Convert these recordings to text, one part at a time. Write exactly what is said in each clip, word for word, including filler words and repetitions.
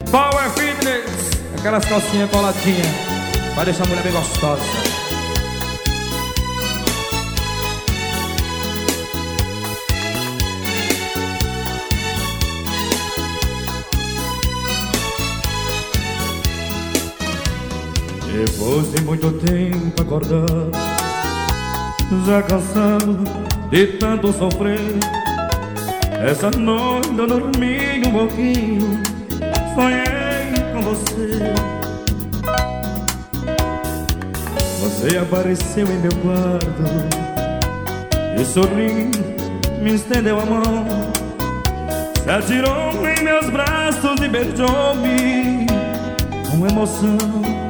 Power Fitness, aquelas calcinhas coladinhas, vai deixar a mulher bem gostosa. Depois de muito tempo acordado, já cansado de tanto sofrer, essa noite eu dormi um pouquinho, sonhei com você. Você apareceu em meu quarto e sorrindo me estendeu a mão, se atirou em meus braços e beijou-me com emoção.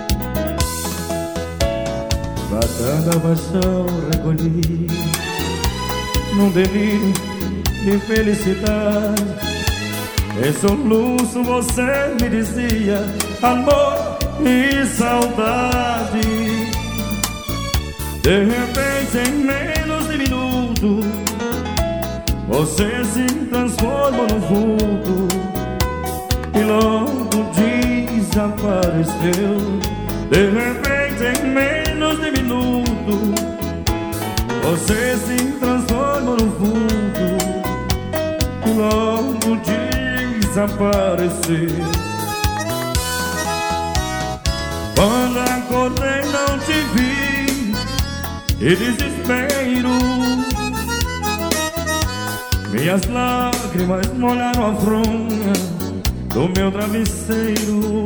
Batendo a paixão recolhi num delírio de felicidade. Em soluço você me dizia amor e saudade. De repente, em menos de minuto, você se transformou num vulto e logo desapareceu. De repente, em menos de minuto, você se transformou num vulto e logo desapareceu. Quando acordei não te vi, e desespero, minhas lágrimas molharam a fronha do meu travesseiro.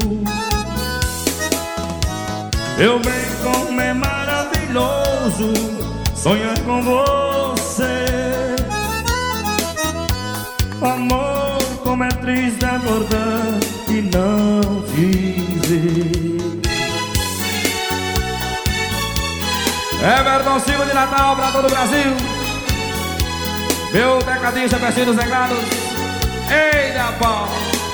Meu bem, como é maravilhoso sonhar com você. Amor, como é triste acordar e não te ver. Everton Silva de Natal pra todo o Brasil. Meu decadista, Pertinho dos Regados. Ei, da pau.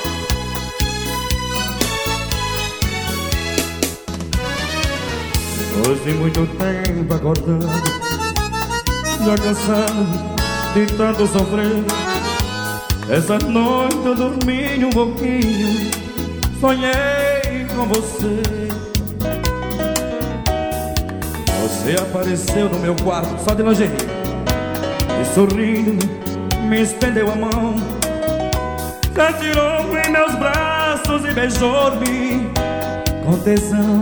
Depois de muito tempo acordado, já cansado de tanto sofrer, essa noite eu dormi um pouquinho, sonhei com você. Você apareceu no meu quarto só de lingerie e sorrindo me estendeu a mão, se atirou em meus braços e beijou-me com tesão.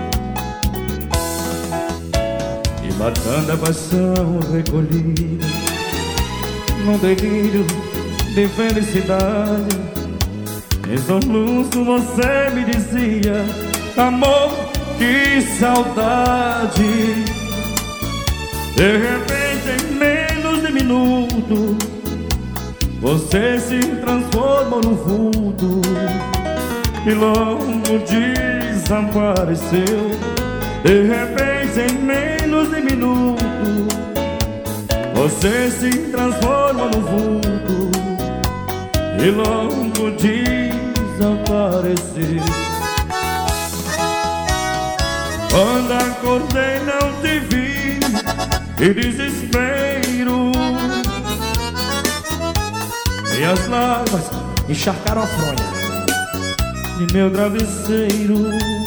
Matando a paixão recolhida num delírio de felicidade. Em soluço você me dizia amor, que saudade. De repente, em menos de minuto, você se transformou num vulto e logo desapareceu. De repente, em menos de minuto, você se transforma no vulto e logo desapareceu. Quando acordei não te vi, e desespero, minhas lágrimas encharcaram a fronha de meu travesseiro.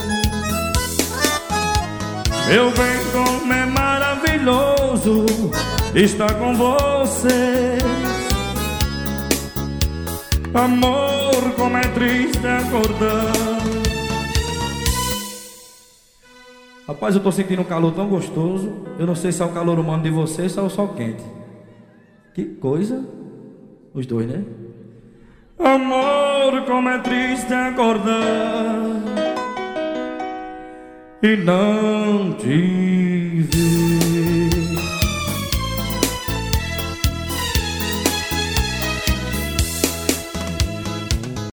Meu bem, como é maravilhoso estar com você. Amor, como é triste acordar. Rapaz, eu tô sentindo um calor tão gostoso. Eu não sei se é o calor humano de vocês ou é o sol quente. Que coisa. Os dois, né? Amor, como é triste acordar e não te ver.